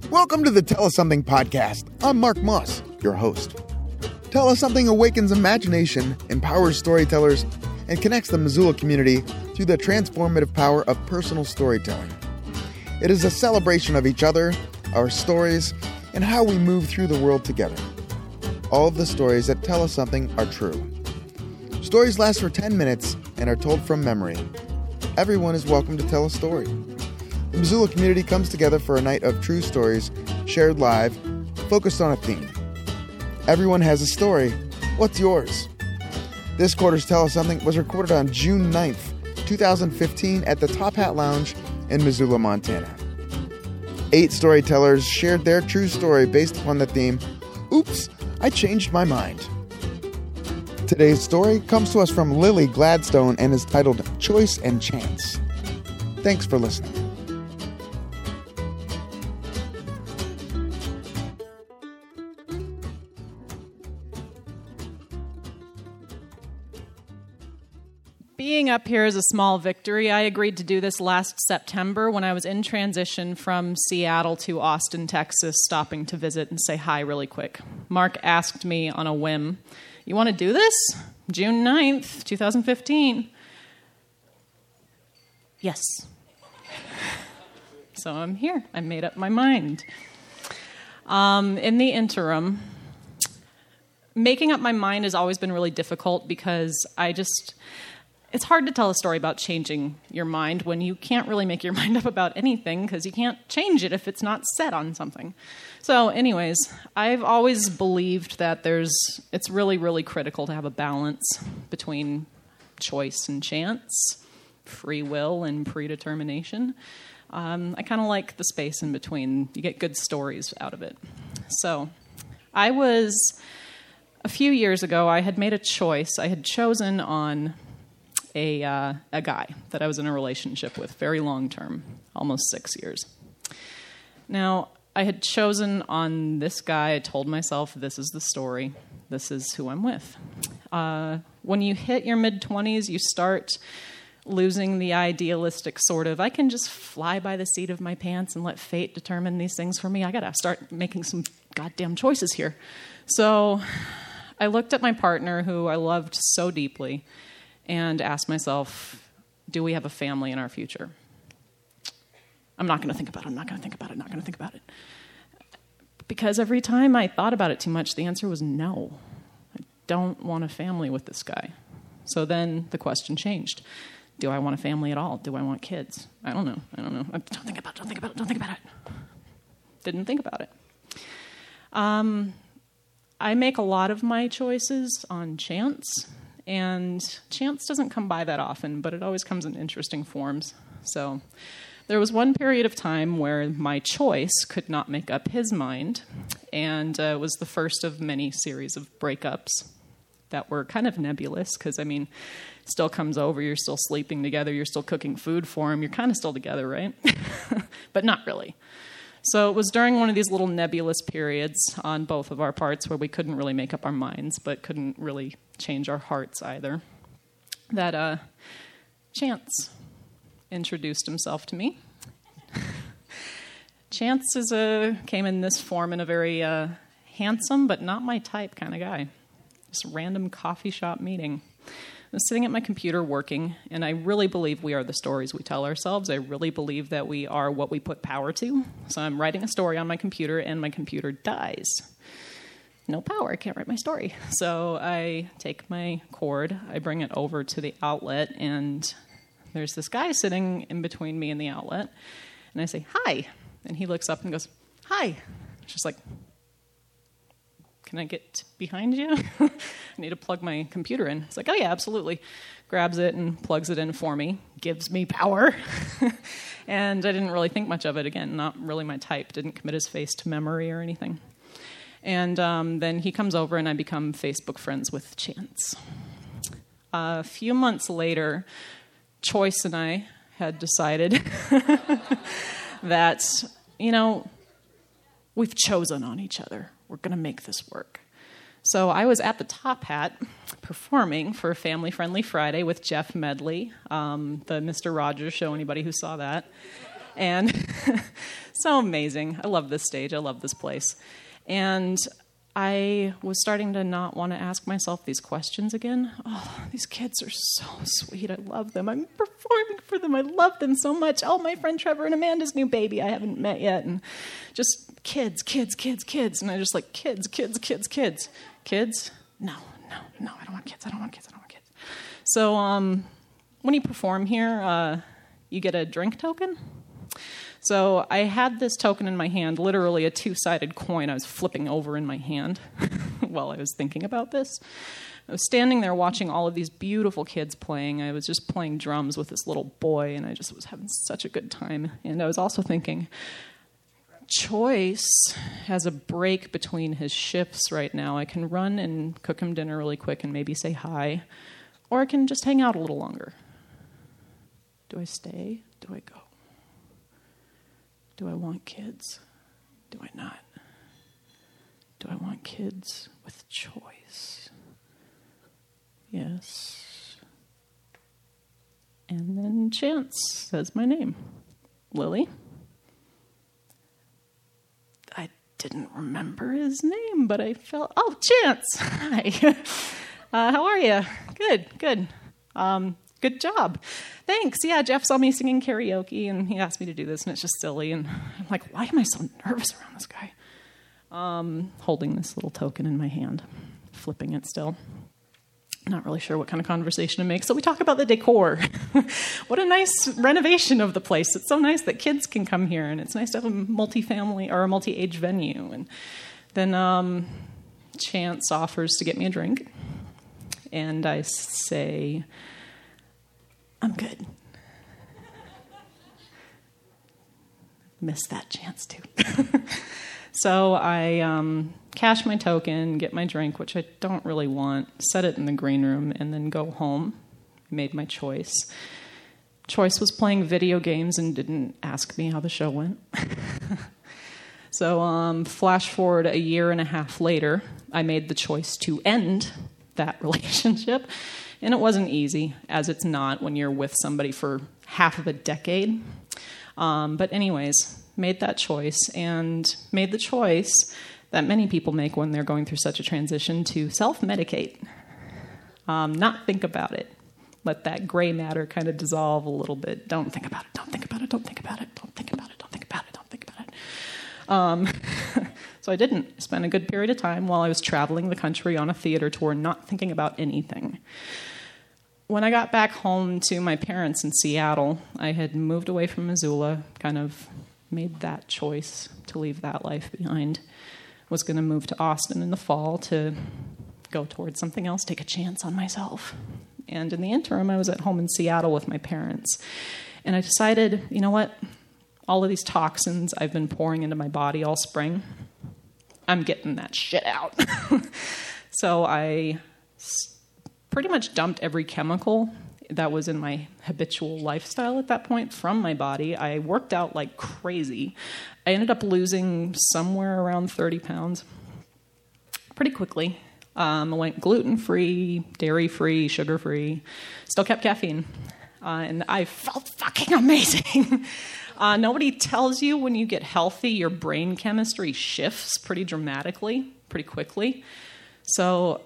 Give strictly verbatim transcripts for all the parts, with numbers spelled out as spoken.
Welcome to the Tell Us Something podcast. I'm Mark Moss, your host. Tell Us Something awakens imagination, empowers storytellers, and connects the Missoula community through the transformative power of personal storytelling. It is a celebration of each other, our stories, and how we move through the world together. All of the stories that tell us something are true. Stories last for ten minutes and are told from memory. Everyone is welcome to tell a story. The Missoula community comes together for a night of true stories, shared live, focused on a theme. Everyone has a story. What's yours? This quarter's Tell Us Something was recorded on June ninth, twenty fifteen at the Top Hat Lounge in Missoula, Montana. Eight storytellers shared their true story based upon the theme, Oops, I Changed My Mind. Today's story comes to us from Lily Gladstone and is titled Choice and Chance. Thanks for listening. Being up here is a small victory. I agreed to do this last September when I was in transition from Seattle to Austin, Texas, stopping to visit and say hi really quick. Mark asked me on a whim, you want to do this? June ninth, twenty fifteen. Yes. So I'm here. I made up my mind. Um, in the interim, making up my mind has always been really difficult because I just... It's hard to tell a story about changing your mind when you can't really make your mind up about anything because you can't change it if it's not set on something. So anyways, I've always believed that there's, it's really, really critical to have a balance between choice and chance, free will and predetermination. Um, I kind of like the space in between. You get good stories out of it. So I was, a few years ago, I had made a choice. I had chosen on... A, uh, a guy that I was in a relationship with, very long term, almost six years. Now, I had chosen on this guy. I told myself, this is the story. This is who I'm with. Uh, when you hit your mid-twenties, you start losing the idealistic sort of, I can just fly by the seat of my pants and let fate determine these things for me. I got to start making some goddamn choices here. So I looked at my partner, who I loved so deeply, and asked myself, do we have a family in our future? I'm not going to think about it. I'm not going to think about it. Not going to think about it. Because every time I thought about it too much, the answer was no. I don't want a family with this guy. So then the question changed. Do I want a family at all? Do I want kids? I don't know. I don't know. I don't think about it. Don't think about it. Don't think about it. Didn't think about it. Um, I make a lot of my choices on chance. And chance doesn't come by that often, but it always comes in interesting forms. So there was one period of time where my choice could not make up his mind, and uh, it was the first of many series of breakups that were kind of nebulous, because, I mean, it still comes over, you're still sleeping together, you're still cooking food for him, you're kind of still together, right? But not really. So it was during one of these little nebulous periods on both of our parts where we couldn't really make up our minds, but couldn't really change our hearts either, that uh, Chance introduced himself to me. Chance is a, came in this form in a very uh, handsome but not my type kind of guy. Just a random coffee shop meeting. I was sitting at my computer working, and I really believe we are the stories we tell ourselves. I really believe that we are what we put power to. So I'm writing a story on my computer, and my computer dies. No power, I can't write my story. So I take my cord, I bring it over to the outlet, and there's this guy sitting in between me and the outlet, and I say, hi. And he looks up and goes, hi. It's just like, can I get behind you? I need to plug my computer in. It's like, oh yeah, absolutely. Grabs it and plugs it in for me, gives me power. And I didn't really think much of it. Again, not really my type. Didn't commit his face to memory or anything. And um, then he comes over and I become Facebook friends with Chance. Uh, a few months later, Choice and I had decided that, you know, we've chosen on each other. We're going to make this work. So I was at the Top Hat performing for Family Friendly Friday with Jeff Medley, um, the Mister Rogers show, anybody who saw that. And so amazing. I love this stage. I love this place. And I was starting to not want to ask myself these questions again. Oh, these kids are so sweet. I love them. I'm performing for them. I love them so much. Oh, my friend Trevor and Amanda's new baby I haven't met yet. And just kids, kids, kids, kids. And I just like, kids, kids, kids, kids. Kids? No, no, no, I don't want kids. I don't want kids. I don't want kids. So um, when you perform here, uh, you get a drink token. So I had this token in my hand, literally a two-sided coin I was flipping over in my hand while I was thinking about this. I was standing there watching all of these beautiful kids playing. I was just playing drums with this little boy, and I just was having such a good time. And I was also thinking, Choice has a break between his shifts right now. I can run and cook him dinner really quick and maybe say hi, or I can just hang out a little longer. Do I stay? Do I go? Do I want kids? Do I not? Do I want kids with choice? Yes. And then Chance says my name. Lily. I didn't remember his name, but I felt, oh, Chance. Hi. Uh, how are you? Good, good. Um, Good job. Thanks. Yeah, Jeff saw me singing karaoke, and he asked me to do this, and it's just silly. And I'm like, why am I so nervous around this guy? Um, holding this little token in my hand, flipping it still. Not really sure what kind of conversation to make. So we talk about the decor. What a nice renovation of the place. It's so nice that kids can come here, and it's nice to have a multi-family or a multi-age venue. And then um, Chance offers to get me a drink, and I say, I'm good. Missed that chance, too. So I um, cash my token, get my drink, which I don't really want, set it in the green room, and then go home. I made my choice. Choice was playing video games and didn't ask me how the show went. So um, flash forward a year and a half later, I made the choice to end that relationship. And it wasn't easy, as it's not when you're with somebody for half of a decade. Um, but anyways, made that choice, and made the choice that many people make when they're going through such a transition to self-medicate. Um, not think about it. Let that gray matter kind of dissolve a little bit. Don't think about it, don't think about it, don't think about it, don't think about it, don't think about it, don't think about it. Um, so I didn't spend a good period of time while I was traveling the country on a theater tour, not thinking about anything. When I got back home to my parents in Seattle, I had moved away from Missoula, kind of made that choice to leave that life behind. Was going to move to Austin in the fall to go towards something else, take a chance on myself. And in the interim, I was at home in Seattle with my parents. And I decided, you know what? All of these toxins I've been pouring into my body all spring, I'm getting that shit out. So I pretty much dumped every chemical that was in my habitual lifestyle at that point from my body. I worked out like crazy. I ended up losing somewhere around thirty pounds pretty quickly. Um, I went gluten-free, dairy-free, sugar-free, still kept caffeine. Uh, and I felt fucking amazing. uh, nobody tells you when you get healthy, your brain chemistry shifts pretty dramatically, pretty quickly. So,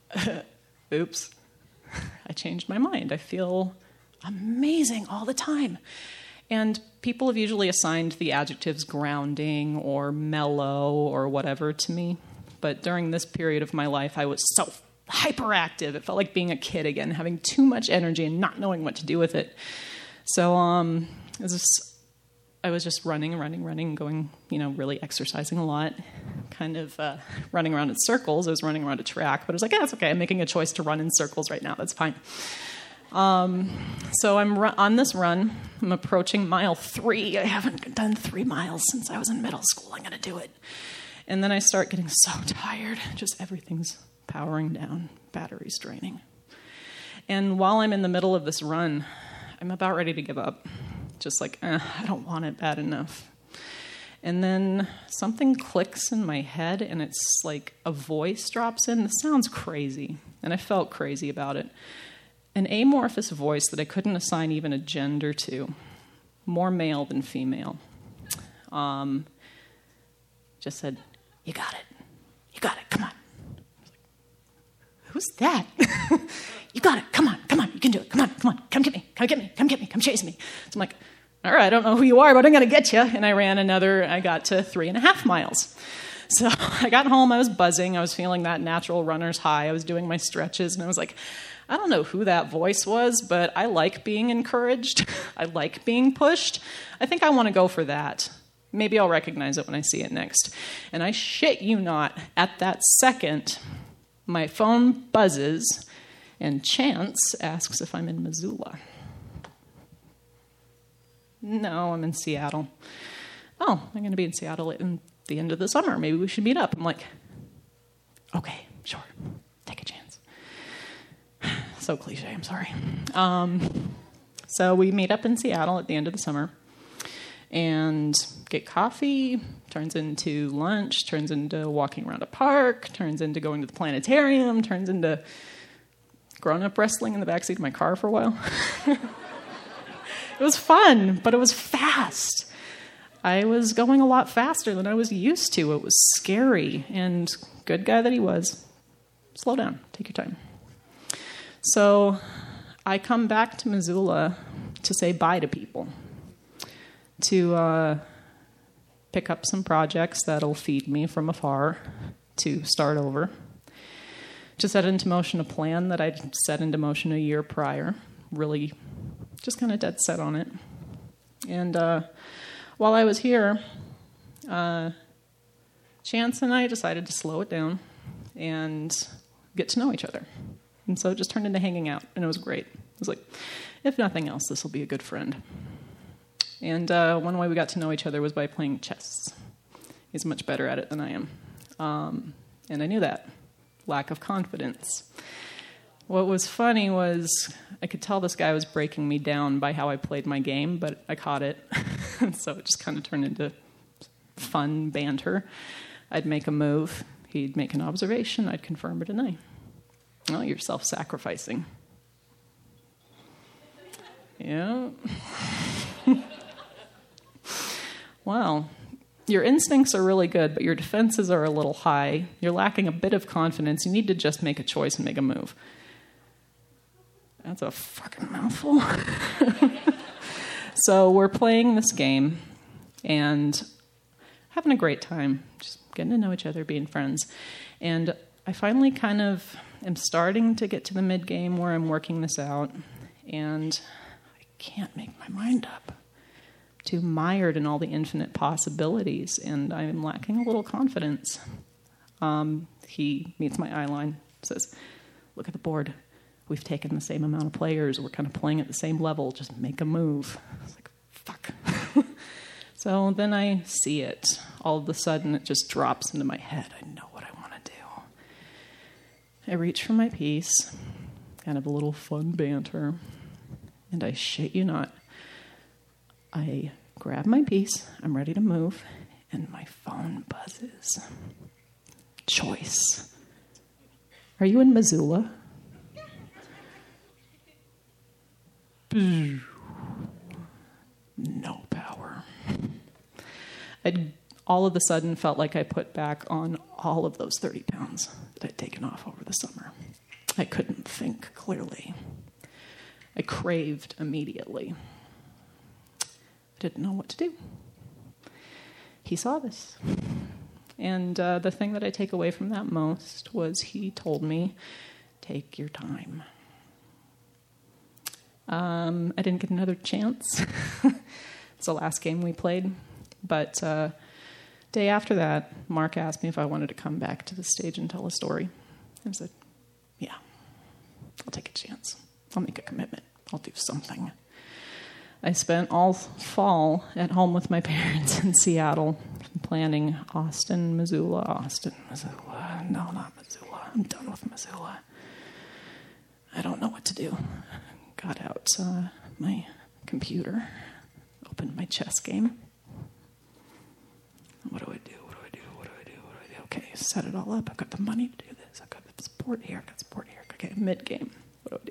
oops. I changed my mind. I feel amazing all the time. And people have usually assigned the adjectives grounding or mellow or whatever to me. But during this period of my life, I was so hyperactive. It felt like being a kid again, having too much energy and not knowing what to do with it. So um, it was just, I was just running, running, running, going, you know, really exercising a lot, kind of uh, running around in circles. I was running around a track, but I was like, yeah, it's okay. I'm making a choice to run in circles right now. That's fine. Um, so I'm ru- on this run. I'm approaching mile three. I haven't done three miles since I was in middle school. I'm going to do it. And then I start getting so tired. Just everything's powering down, batteries draining. And while I'm in the middle of this run, I'm about ready to give up. Just like, eh, I don't want it bad enough. And then something clicks in my head, and it's like a voice drops in. It sounds crazy, and I felt crazy about it. An amorphous voice that I couldn't assign even a gender to, more male than female. um, just said, "You got it. You got it. Come on." I was like, "Who's that?" "You got it. Come on. Come on. You can do it. Come on. Come on. Come get me. Come get me. Come get me. Come chase me." So I'm like, "All right, I don't know who you are, but I'm going to get you." And I ran another, I got to three and a half miles. So I got home, I was buzzing, I was feeling that natural runner's high, I was doing my stretches, and I was like, I don't know who that voice was, but I like being encouraged. I like being pushed. I think I want to go for that. Maybe I'll recognize it when I see it next. And I shit you not, at that second, my phone buzzes, and Chance asks if I'm in Missoula. No, I'm in Seattle. Oh, I'm going to be in Seattle in the end of the summer. Maybe we should meet up. I'm like, okay, sure. Take a chance. So cliche, I'm sorry. Um, so we meet up in Seattle at the end of the summer and get coffee, turns into lunch, turns into walking around a park, turns into going to the planetarium, turns into grown-up wrestling in the backseat of my car for a while. It was fun, but it was fast. I was going a lot faster than I was used to. It was scary, and good guy that he was. Slow down. Take your time. So I come back to Missoula to say bye to people, to uh, pick up some projects that'll feed me from afar, to start over, to set into motion a plan that I'd set into motion a year prior, really just kind of dead set on it. And uh, while I was here, uh, Chance and I decided to slow it down and get to know each other. And so it just turned into hanging out, and it was great. It was like, if nothing else, this will be a good friend. And uh, one way we got to know each other was by playing chess. He's much better at it than I am. Um, and I knew that. Lack of confidence. What was funny was I could tell this guy was breaking me down by how I played my game, but I caught it. So it just kind of turned into fun banter. I'd make a move. He'd make an observation. I'd confirm or deny. Oh, you're self-sacrificing. Yeah. Well, your instincts are really good, but your defenses are a little high. You're lacking a bit of confidence. You need to just make a choice and make a move. That's a fucking mouthful. So we're playing this game and having a great time, just getting to know each other, being friends. And I finally kind of am starting to get to the mid-game where I'm working this out, and I can't make my mind up. I'm too mired in all the infinite possibilities, and I'm lacking a little confidence. Um, he meets my eye line, says, "Look at the board. We've taken the same amount of players. We're kind of playing at the same level. Just make a move." I was like, fuck. So then I see it. All of a sudden, it just drops into my head. I know what I want to do. I reach for my piece, kind of a little fun banter, and I shit you not. I grab my piece. I'm ready to move, and my phone buzzes. Choice. Are you in Missoula? No power. I'd all of a sudden felt like I put back on all of those thirty pounds that I'd taken off over the summer. I couldn't think clearly. I craved immediately. I didn't know what to do. He saw this. And uh, the thing that I take away from that most was he told me, take your time. Um, I didn't get another chance. It's the last game we played. But uh, day after that, Mark asked me if I wanted to come back to the stage and tell a story. I said, yeah, I'll take a chance. I'll make a commitment. I'll do something. I spent all fall at home with my parents in Seattle, planning Austin, Missoula, Austin, Missoula. No, not Missoula. I'm done with Missoula. I don't know what to do. Got out uh, my computer, opened my chess game. What do I do? What do I do? What do I do? What do I do? Okay, set it all up. I've got the money to do this. I've got the support here. I've got support here. Okay, mid-game. What do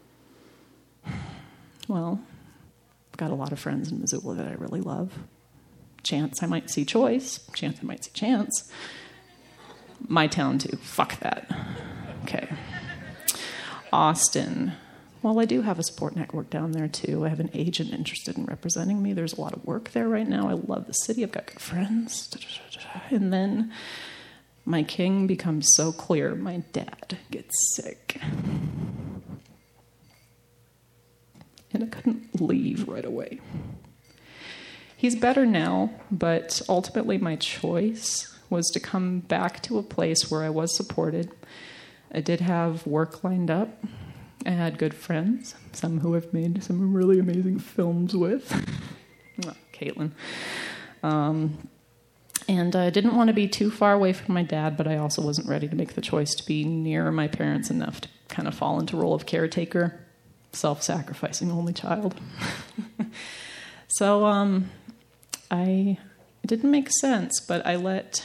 I do? Well, I've got a lot of friends in Missoula that I really love. Chance I might see Choice. Chance I might see Chance. My town, too. Fuck that. Okay. Austin. Well, I do have a support network down there, too. I have an agent interested in representing me. There's a lot of work there right now. I love the city. I've got good friends. And then my king becomes so clear. My dad gets sick. And I couldn't leave right away. He's better now, but ultimately my choice was to come back to a place where I was supported. I did have work lined up. I had good friends, some who I've made some really amazing films with. Oh, Caitlin. Um, and I didn't want to be too far away from my dad, but I also wasn't ready to make the choice to be near my parents enough to kind of fall into role of caretaker, self-sacrificing only child. So um, I it didn't make sense, but I let...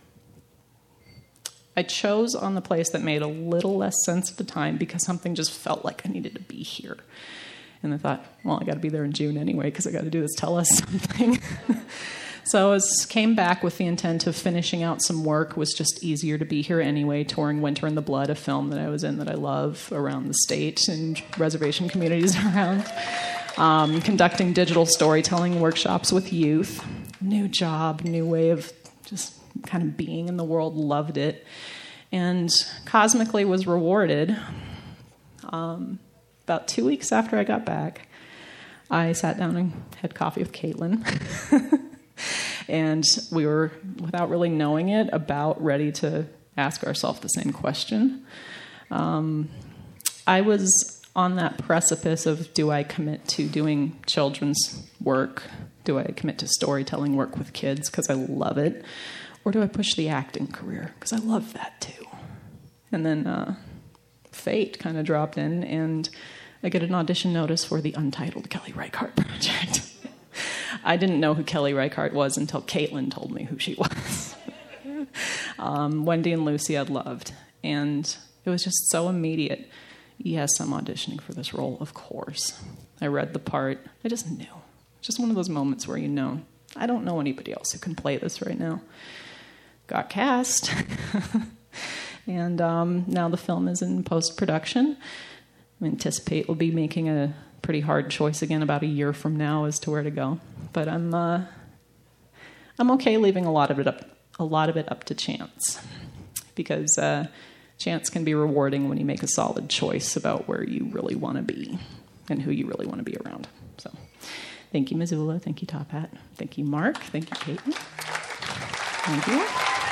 I chose on the place that made a little less sense at the time because something just felt like I needed to be here. And I thought, well, I got to be there in June anyway because I got to do this Tell Us something. So I was, came back with the intent of finishing out some work. It was just easier to be here anyway, touring Winter in the Blood, a film that I was in that I love around the state and reservation communities around. Um, conducting digital storytelling workshops with youth. New job, new way of just kind of being in the world, loved it, and cosmically was rewarded. Um, about two weeks after I got back, I sat down and had coffee with Caitlin, and we were, without really knowing it, about ready to ask ourselves the same question. Um, I was on that precipice of, do I commit to doing children's work? Do I commit to storytelling work with kids because I love it? Or do I push the acting career? Because I love that too. And then uh, fate kind of dropped in, and I get an audition notice for the untitled Kelly Reichardt project. I didn't know who Kelly Reichardt was until Caitlin told me who she was. um, Wendy and Lucy I'd loved. And it was just so immediate. Yes, I'm auditioning for this role, of course. I read the part. I just knew. Just one of those moments where you know, I don't know anybody else who can play this right now. Got cast. And um, now the film is in post-production. I anticipate we'll be making a pretty hard choice again about a year from now as to where to go. But I'm uh, I'm okay leaving a lot of it up a lot of it up to chance, because uh, chance can be rewarding when you make a solid choice about where you really want to be and who you really want to be around. So, thank you, Missoula. Thank you, Top Hat. Thank you, Mark. Thank you, Caitlin. Thank you.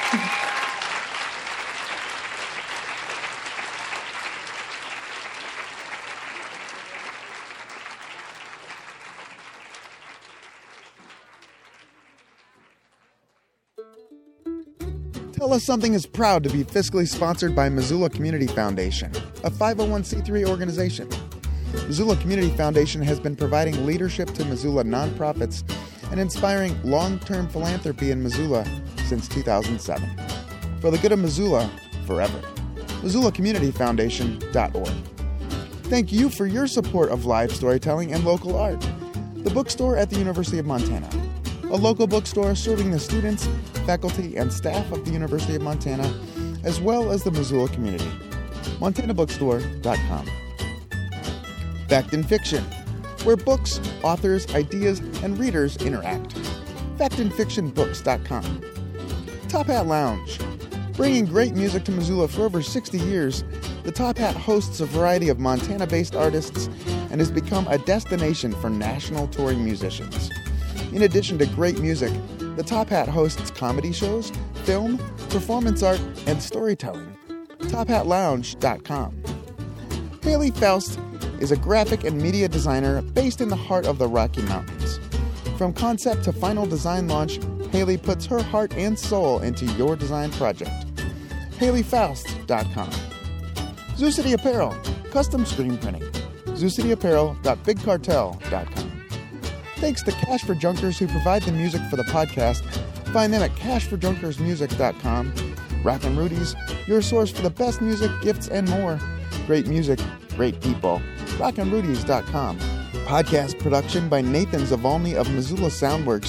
Tell Us Something is proud to be fiscally sponsored by Missoula Community Foundation, a five oh one c three organization. Missoula Community Foundation has been providing leadership to Missoula nonprofits and inspiring long-term philanthropy in Missoula since two thousand seven. For the good of Missoula, forever. Missoula Community Foundation dot org. Thank you for your support of live storytelling and local art. The Bookstore at the University of Montana, a local bookstore serving the students, faculty, and staff of the University of Montana, as well as the Missoula community. Montana Bookstore dot com. Fact and Fiction, where books, authors, ideas, and readers interact. fact and fiction books dot com. Top Hat Lounge, bringing great music to Missoula for over sixty years. The Top Hat hosts a variety of Montana-based artists and has become a destination for national touring musicians. In addition to great music, the Top Hat hosts comedy shows, film, performance art, and storytelling. top hat lounge dot com. Haley Faust is a graphic and media designer based in the heart of the Rocky Mountains. From concept to final design launch, Haley puts her heart and soul into your design project. haley faust dot com. Zoo City Apparel, custom screen printing. zoo city apparel dot big cartel dot com. Thanks to Cash for Junkers, who provide the music for the podcast. Find them at cash for junkers music dot com. Rockin' Rudy's, your source for the best music, gifts, and more. Great music, great people. rockin rudies dot com. Podcast production by Nathan Zavalny of Missoula Soundworks.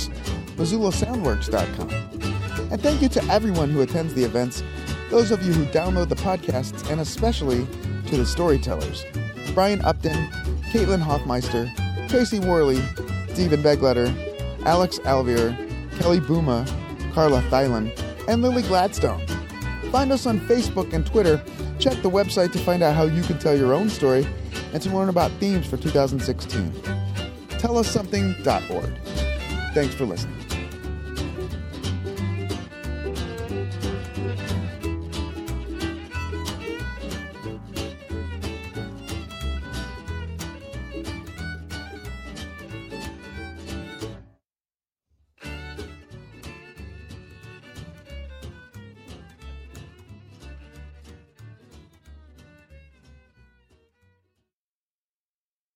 Missoula Soundworks dot com. And thank you to everyone who attends the events, those of you who download the podcasts, and especially to the storytellers, Brian Upton, Caitlin Hoffmeister, Tracy Worley, Stephen Begletter, Alex Alvier, Kelly Booma, Carla Thylan, and Lily Gladstone. Find us on Facebook and Twitter. Check the website to find out how you can tell your own story and to learn about themes for two thousand sixteen. tell us something dot org. Thanks for listening.